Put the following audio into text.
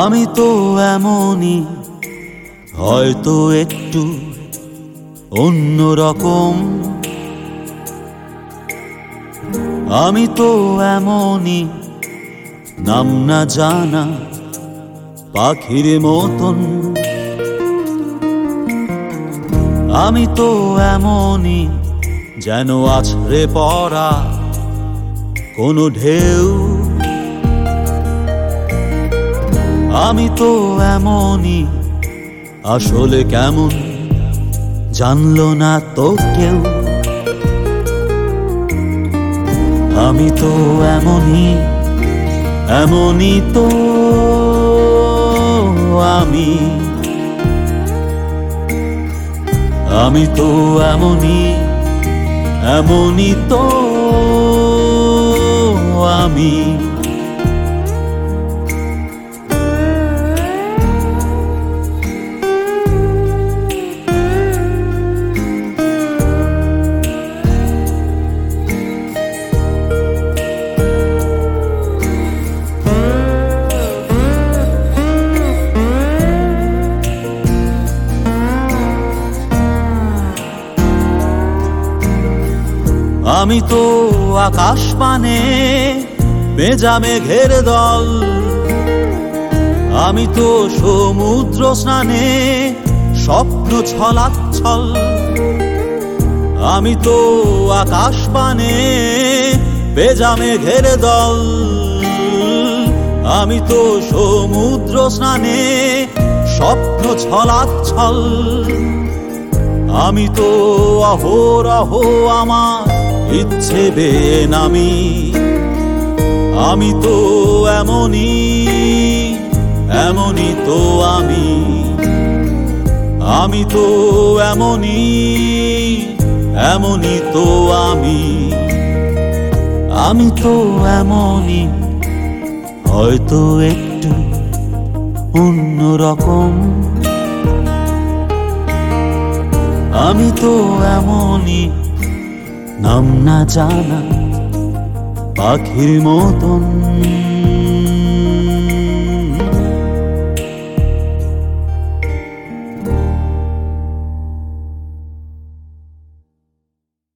আমি তো এমনই, হয়তো একটু অন্যরকম। আমি তো এমনই, নাম না জানা পাখির মতন। আমি তো এমনই, যেন আছড়ে পড়া কোনো ঢেউ। আমি তো এমনই, আসলে কেমন জানলো না তো কেউ। আমি তো এমনই, এমনই তো আমি তো এমনই, এমনই তো আমি। আমি তো আকাশ পানে ভেজা মেঘের দল। আমি তো সমুদ্র স্নানে স্বপ্ন ছলাচ্ছল। আমি তো আকাশ পানে ভেজা মেঘের দল। আমি তো সমুদ্র স্নানে স্বপ্ন ছলাচ্ছল। আমি তো অহরহ আমার ইচ্ছে বেনামি। আমি তো এমনই, এমনই তো আমি তো এমনই, এমনই তো আমি তো এমনই, হয়তো একটু অন্যরকম। আমি তো এমনই, নাম না জানা পাখির মতন।